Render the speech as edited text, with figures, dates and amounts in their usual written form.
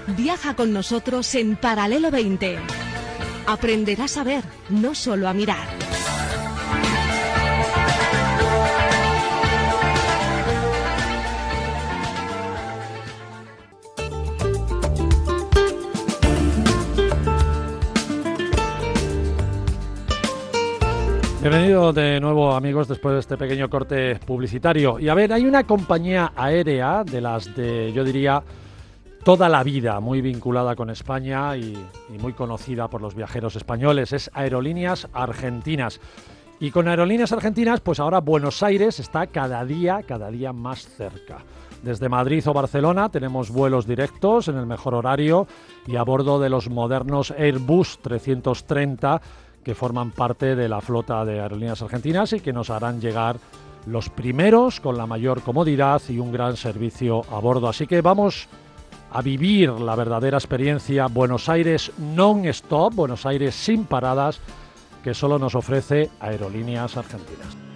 Viaja con nosotros en Paralelo 20. Aprenderás a ver, no solo a mirar. Bienvenidos de nuevo, amigos, después de este pequeño corte publicitario. Y a ver, hay una compañía aérea de las de, yo diría, toda la vida, muy vinculada con España y muy conocida por los viajeros españoles. Es Aerolíneas Argentinas. Y con Aerolíneas Argentinas, pues ahora Buenos Aires está cada día más cerca. Desde Madrid o Barcelona tenemos vuelos directos en el mejor horario y a bordo de los modernos Airbus 330 que forman parte de la flota de Aerolíneas Argentinas y que nos harán llegar los primeros con la mayor comodidad y un gran servicio a bordo. Así que vamos a vivir la verdadera experiencia Buenos Aires non-stop, Buenos Aires sin paradas, que solo nos ofrece Aerolíneas Argentinas.